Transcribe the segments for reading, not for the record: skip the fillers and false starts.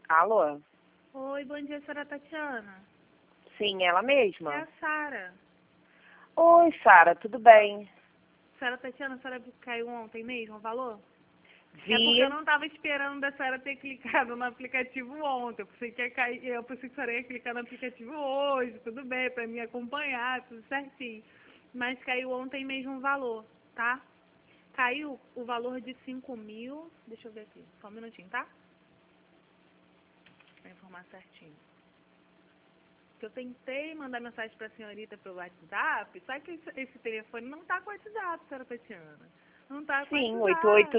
Alô? Oi, bom dia, senhora Tatiana. Sim, ela mesma? É a Sara. Oi, Sara, tudo bem? Senhora Tatiana, a senhora viu que caiu ontem mesmo o valor? É Vi. porque eu não estava esperando da senhora ter clicado no aplicativo ontem. Eu pensei que ia cair, eu pensei que a senhora ia clicar no aplicativo hoje, tudo bem, para me acompanhar, tudo certinho. Mas caiu ontem mesmo o valor, tá? Caiu o valor de 5.000. Deixa eu ver aqui, só um minutinho, tá? Pra informar certinho. Que eu tentei mandar mensagem pra senhorita pelo WhatsApp, só que esse telefone não tá com WhatsApp, senhora Tatiana. Não tá com Sim, WhatsApp.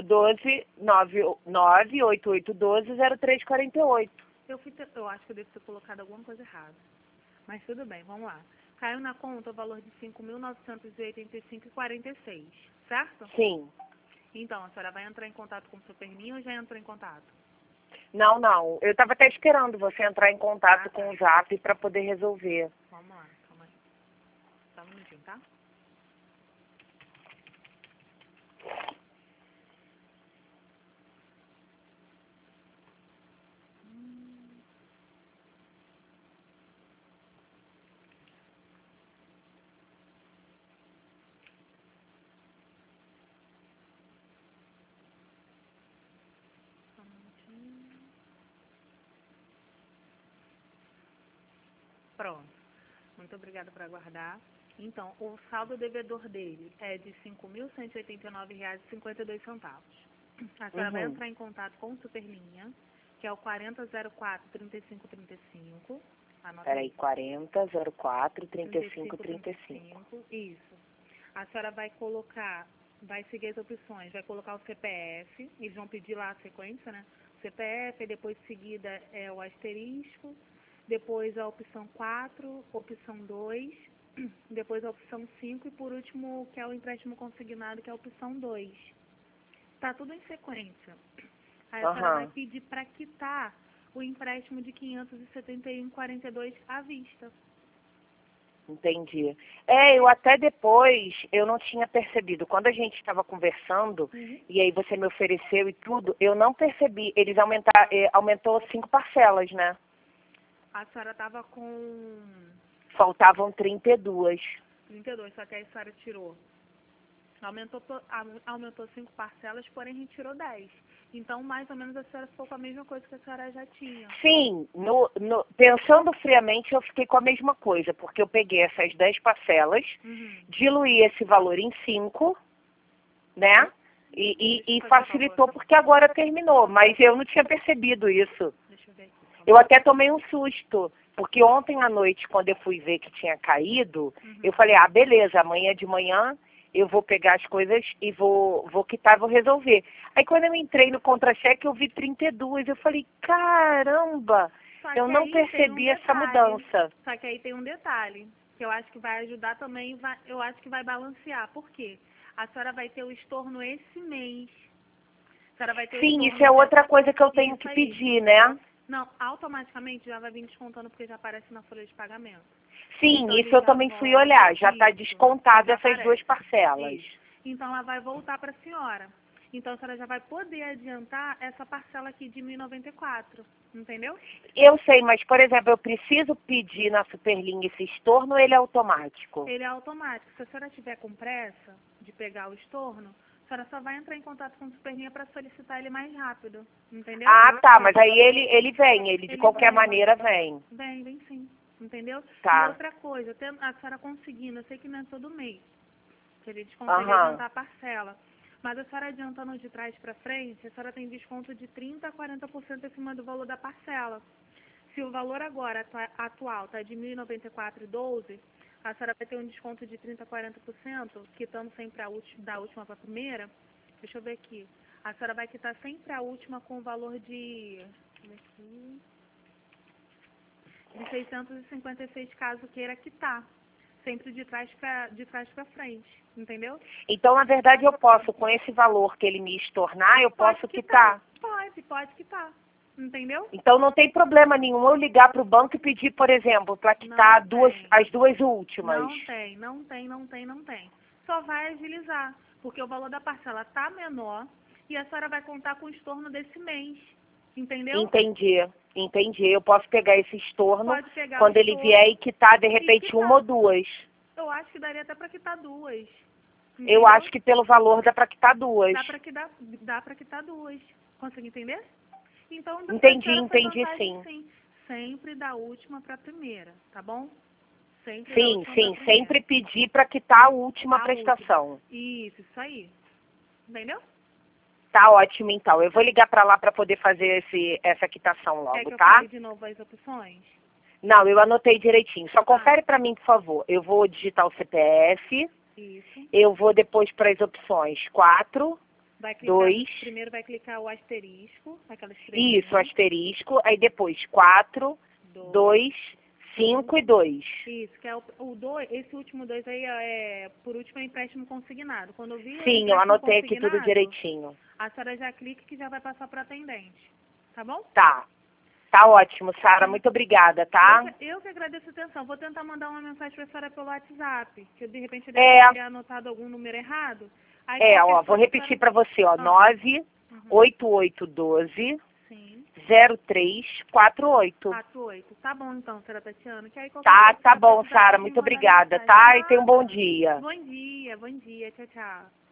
8812-0348. Eu acho que eu devo ter colocado alguma coisa errada. Mas tudo bem, vamos lá. Caiu na conta o valor de 5.985,46, certo? Sim. Então, a senhora vai entrar em contato com o Superninho ou já entrou em contato? Não. Eu estava até esperando você entrar em contato com o Zap para poder resolver. Vamos lá, calma aí. Só um minutinho, tá? Só um minutinho. Pronto. Muito obrigada por aguardar. Então, o saldo devedor dele é de R$ 5.189,52. A senhora vai entrar em contato com o Superlinha, que é o 4004-3535. Peraí, 4004-3535. Isso. A senhora vai seguir as opções, vai colocar o CPF, eles vão pedir lá a sequência, né? CPF, depois seguida é o asterisco, depois a opção 4, opção 2, depois a opção 5 e por último, que é o empréstimo consignado, que é a opção 2. Tá tudo em sequência. Aí a senhora vai pedir para quitar o empréstimo de 571,42 à vista. Entendi. Eu até depois, eu não tinha percebido. Quando a gente estava conversando, e aí você me ofereceu e tudo, eu não percebi. Eles aumentou 5 parcelas, né? A senhora estava com Faltavam 32. 32, só que aí a senhora tirou. Aumentou 5 parcelas, porém retirou 10. Então, mais ou menos, a senhora ficou com a mesma coisa que a senhora já tinha. Sim, pensando friamente, eu fiquei com a mesma coisa, porque eu peguei essas 10 parcelas, diluí esse valor em 5, né? E facilitou porque agora terminou, mas eu não tinha percebido isso. Deixa eu ver aqui. Eu até tomei um susto, porque ontem à noite, quando eu fui ver que tinha caído, eu falei, beleza, amanhã de manhã eu vou pegar as coisas e vou quitar, vou resolver. Aí quando eu entrei no contra-cheque, eu vi 32, eu falei, caramba, eu não percebi essa mudança. Só que aí tem um detalhe, que eu acho que vai ajudar também, eu acho que vai balancear. Por quê? A senhora vai ter o estorno esse mês. A senhora vai ter Sim, isso é outra coisa que eu tenho que pedir, né? Não, automaticamente já vai vir descontando porque já aparece na folha de pagamento. Sim, Então, isso eu também fui olhar, já está descontado essas 2 parcelas. Isso. Então, ela vai voltar para a senhora. Então, a senhora já vai poder adiantar essa parcela aqui de 1.094, entendeu? Eu sei, mas, por exemplo, eu preciso pedir na Superlinha esse estorno ou ele é automático? Ele é automático. Se a senhora tiver com pressa de pegar o estorno, a senhora só vai entrar em contato com o Superlinha para solicitar ele mais rápido, entendeu? Tá, mas aí ele vem, ele de qualquer maneira vem. Vem sim, entendeu? Tá. E outra coisa, a senhora conseguindo, eu sei que não é todo mês que eles conseguem adiantar a parcela, mas a senhora adiantando de trás para frente, a senhora tem desconto de 30% a 40% acima do valor da parcela. Se o valor agora atual está de R$ 1.094,12, a senhora vai ter um desconto de 30% a 40%, quitando sempre da última para a primeira. Deixa eu ver aqui. A senhora vai quitar sempre a última com o valor de 656, caso queira quitar. Sempre de trás para frente, entendeu? Então, na verdade, eu posso, com esse valor que ele me estornar, eu posso quitar? Pode quitar. Entendeu? Então, não tem problema nenhum eu ligar para o banco e pedir, por exemplo, para quitar as duas últimas. Não tem. Só vai agilizar, porque o valor da parcela está menor e a senhora vai contar com o estorno desse mês. Entendeu? Entendi. Entendi. Eu posso pegar esse estorno Pode pegar quando o ele estorno vier e quitar, de e repente, quitar. uma ou duas. Eu acho que daria até para quitar duas. Eu Entendeu? acho que pelo valor dá para quitar duas. Dá para quitar duas. Consegue entender? Então, a Entendi, senhora foi entendi vantagem, sim. sim. Sempre da última para a primeira, tá bom? Sempre da Sim, última sim. pra primeira. Sempre pedir para quitar a última A prestação. última. Isso aí. Entendeu? Tá ótimo, então. Eu vou ligar para lá para poder fazer essa quitação Quer logo, que eu tá? fale de novo as opções? Não, eu anotei direitinho. Só confere para mim, por favor. Eu vou digitar o CPF. Isso. Eu vou depois para as opções 4, Vai clicar, 2, primeiro vai clicar o asterisco, aquela estrelinha. isso, asterisco. Aí depois 4, 2, 5 e 2. Isso, que é o 2, esse último 2 aí por último é empréstimo consignado. Quando eu vi o Sim, eu empréstimo anotei aqui tudo consignado, direitinho. a senhora já clica que já vai passar para atendente. Tá bom? Tá. Tá ótimo, Sara. Muito obrigada, tá? Eu que agradeço a atenção. Vou tentar mandar uma mensagem para a senhora pelo WhatsApp, que de repente eu É. deve ter anotado algum número errado. Aí qualquer Ó, vou coisa, repetir para você, ó. 98812 Sim. 0348. 48. Tá bom então, senhora Tatiana. Que aí qualquer Tá, coisa que tá você bom, precisar, Sara. pode me Muito mandar obrigada, mensagem. tá? E tenha um bom Nada. dia. Bom dia, bom dia. Tchau, tchau.